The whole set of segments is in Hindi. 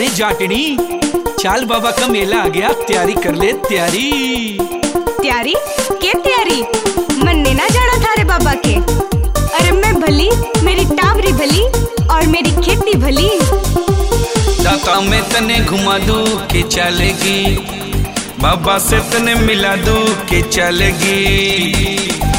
जाटनी, चाल बाबा का मेला आ गया, तैयारी कर ले तैयारी। तैयारी के तैयारी? मन्ने ना जाना था रे बाबा के। अरे मैं भली, मेरी टाबरी भली और मेरी खेती भली। दाता में तने घुमा दूं के चलेगी, बाबा से तने मिला दूं के चलेगी।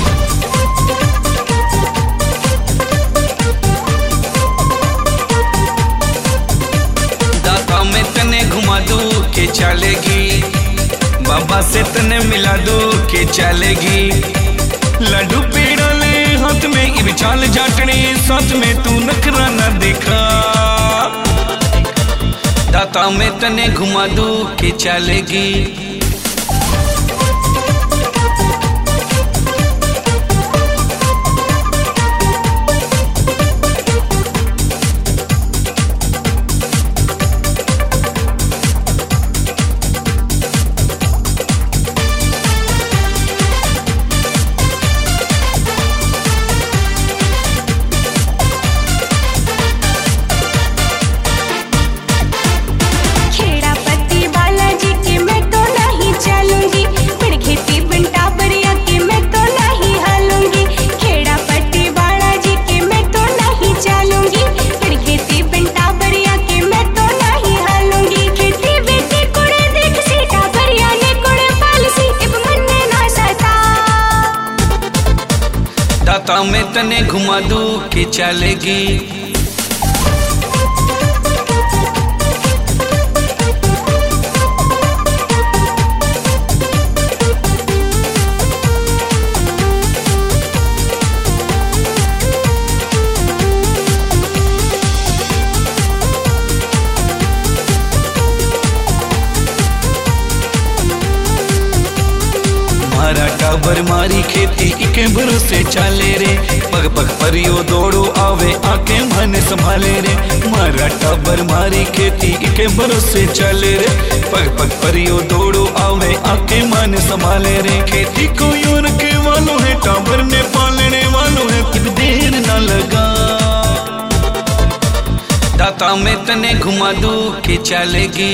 में तने घुमा दूं के चलेगी, बाबा से तने मिला दूं के चलेगी। लड्डू पेड़ा ले हाथ में, इब चाल जाटनी साथ में, तू नखरा न दिखा। दाता में तने घुमा दूं के चलेगी। दाता में तने घुमा दूं के चलेगी। मारा टाबर मारी खेती इके भरोसे चले रे, पग पग परियो दौड़ो आवे आके मन संभाले रे। मारा टाबर मारी खेती इके भरोसे चले रे, पग पग परियो दौड़ो आवे आके मन संभाले रे। खेती को यूं रखे वालों है, टाबर ने पालने वालों है, कि देर न लगा। दाता में तने घुमा दूं के चलेगी।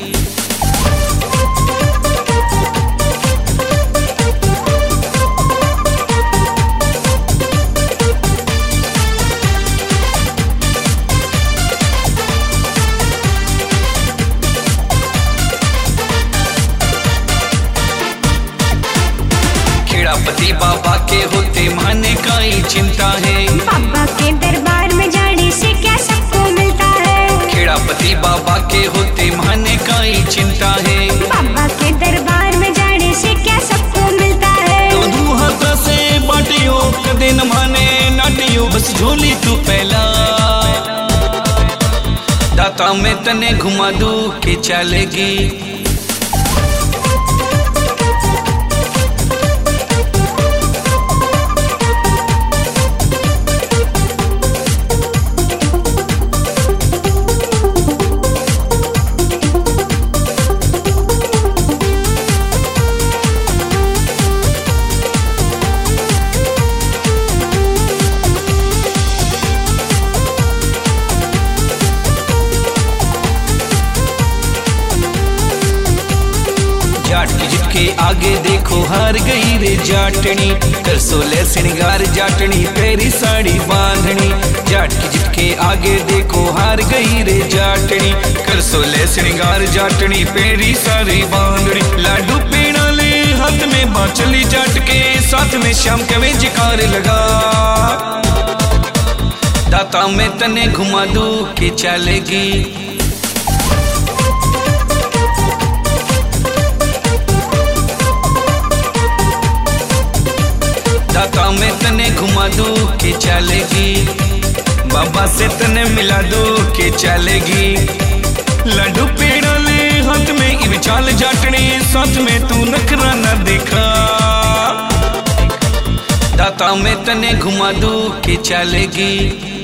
पति बाबा के होते माने का ही चिंता है, बाबा के दरबार में जाने से क्या सबको मिलता है। खेड़ापति बाबा के होते माने का ही चिंता है, बाबा के दरबार में जाने से क्या सबको मिलता है। तो दू हाथ से बाटियो कदे न माने नाटियो, बस झोली तू पहला। दाता में तने घुमा दूं के चलेगी। जाट की जिद के आगे देखो हार गई रे जाटनी, कर सोले श्रृंगार जाटनी तेरी साड़ी बांधनी। जाट की जिद के आगे देखो हार गई रे जाटनी, कर सोले श्रृंगार जाटनी तेरी साड़ी बांधनी। लाडू पेड़ा ले हाथ में, बांचली जाट के साथ में, शाम के वे जिकार लगा। दाता में तने घुमा दूं के चलेगी। दाता में तने घुमा दूं के चलेगी, बाबा से तने मिला दूं के चलेगी। लड्डू पेड़ा ले हाथ में, इब चाल जाटनी साथ में, तू नखरा न दिखा। दाता में तने घुमा दूं के चलेगी।